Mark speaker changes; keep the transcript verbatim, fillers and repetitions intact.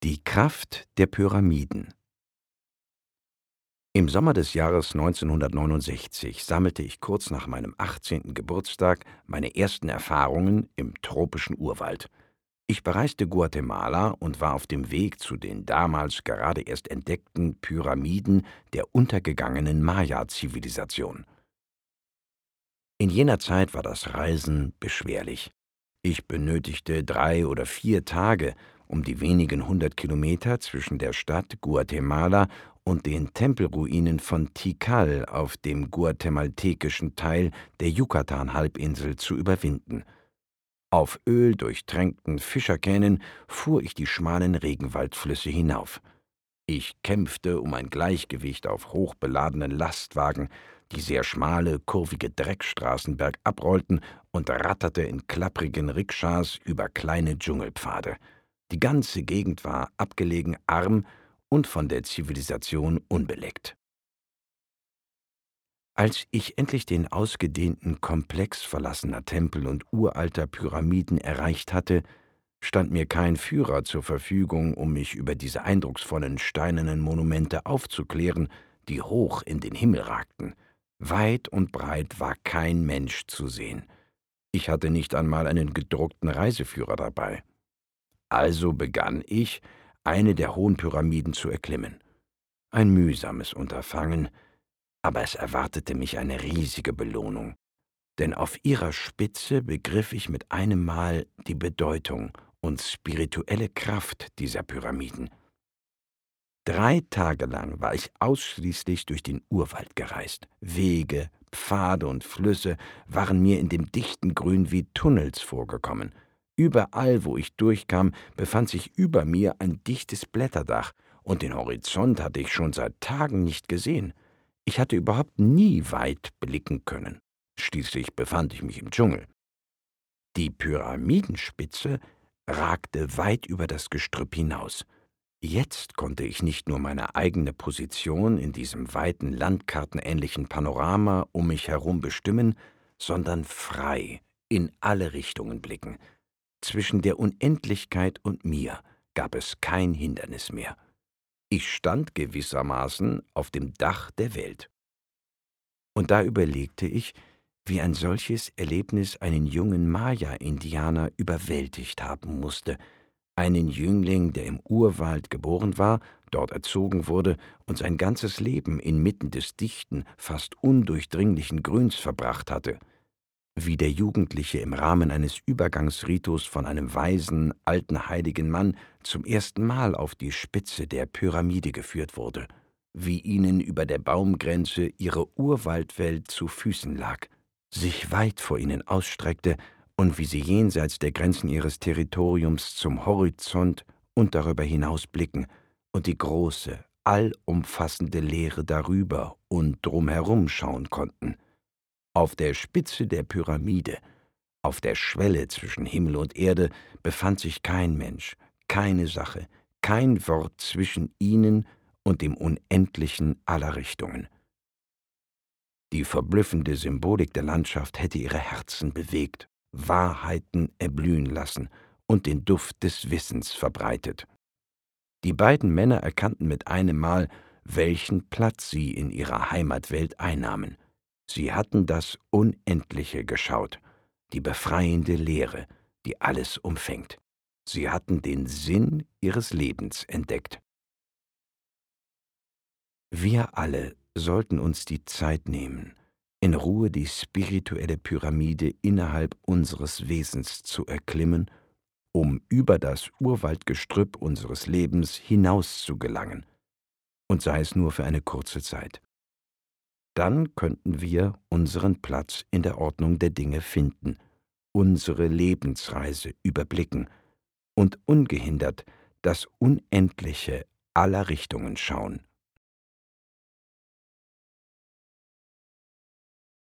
Speaker 1: Die Kraft der Pyramiden. Im Sommer des Jahres neunzehnhundertneunundsechzig sammelte ich kurz nach meinem achtzehnten Geburtstag meine ersten Erfahrungen im tropischen Urwald. Ich bereiste Guatemala und war auf dem Weg zu den damals gerade erst entdeckten Pyramiden der untergegangenen Maya-Zivilisation. In jener Zeit war das Reisen beschwerlich. Ich benötigte drei oder vier Tage, um die wenigen hundert Kilometer zwischen der Stadt Guatemala und den Tempelruinen von Tikal auf dem guatemaltekischen Teil der Yucatan-Halbinsel zu überwinden. Auf öldurchtränkten Fischerkähnen fuhr ich die schmalen Regenwaldflüsse hinauf. Ich kämpfte um ein Gleichgewicht auf hochbeladenen Lastwagen, die sehr schmale, kurvige Dreckstraßen bergab rollten, und ratterte in klapprigen Rikschas über kleine Dschungelpfade. Die ganze Gegend war abgelegen, arm und von der Zivilisation unbeleckt. Als ich endlich den ausgedehnten Komplex verlassener Tempel und uralter Pyramiden erreicht hatte, stand mir kein Führer zur Verfügung, um mich über diese eindrucksvollen steinernen Monumente aufzuklären, die hoch in den Himmel ragten. Weit und breit war kein Mensch zu sehen. Ich hatte nicht einmal einen gedruckten Reiseführer dabei. Also begann ich, eine der hohen Pyramiden zu erklimmen. Ein mühsames Unterfangen, aber es erwartete mich eine riesige Belohnung, denn auf ihrer Spitze begriff ich mit einem Mal die Bedeutung und spirituelle Kraft dieser Pyramiden. Drei Tage lang war ich ausschließlich durch den Urwald gereist. Wege, Pfade und Flüsse waren mir in dem dichten Grün wie Tunnels vorgekommen. Überall, wo ich durchkam, befand sich über mir ein dichtes Blätterdach, und den Horizont hatte ich schon seit Tagen nicht gesehen. Ich hatte überhaupt nie weit blicken können. Schließlich befand ich mich im Dschungel. Die Pyramidenspitze ragte weit über das Gestrüpp hinaus. Jetzt konnte ich nicht nur meine eigene Position in diesem weiten, landkartenähnlichen Panorama um mich herum bestimmen, sondern frei in alle Richtungen blicken. Zwischen der Unendlichkeit und mir gab es kein Hindernis mehr. Ich stand gewissermaßen auf dem Dach der Welt. Und da überlegte ich, wie ein solches Erlebnis einen jungen Maya-Indianer überwältigt haben musste, einen Jüngling, der im Urwald geboren war, dort erzogen wurde und sein ganzes Leben inmitten des dichten, fast undurchdringlichen Grüns verbracht hatte. Wie der Jugendliche im Rahmen eines Übergangsritus von einem weisen, alten heiligen Mann zum ersten Mal auf die Spitze der Pyramide geführt wurde, wie ihnen über der Baumgrenze ihre Urwaldwelt zu Füßen lag, sich weit vor ihnen ausstreckte, und wie sie jenseits der Grenzen ihres Territoriums zum Horizont und darüber hinaus blicken und die große, allumfassende Leere darüber und drumherum schauen konnten. Auf der Spitze der Pyramide, auf der Schwelle zwischen Himmel und Erde, befand sich kein Mensch, keine Sache, kein Wort zwischen ihnen und dem Unendlichen aller Richtungen. Die verblüffende Symbolik der Landschaft hätte ihre Herzen bewegt, Wahrheiten erblühen lassen und den Duft des Wissens verbreitet. Die beiden Männer erkannten mit einem Mal, welchen Platz sie in ihrer Heimatwelt einnahmen. Sie hatten das Unendliche geschaut, die befreiende Leere, die alles umfängt. Sie hatten den Sinn ihres Lebens entdeckt. Wir alle sollten uns die Zeit nehmen, in Ruhe die spirituelle Pyramide innerhalb unseres Wesens zu erklimmen, um über das Urwaldgestrüpp unseres Lebens hinaus zu gelangen, und sei es nur für eine kurze Zeit. Dann könnten wir unseren Platz in der Ordnung der Dinge finden, unsere Lebensreise überblicken und ungehindert das Unendliche aller Richtungen schauen.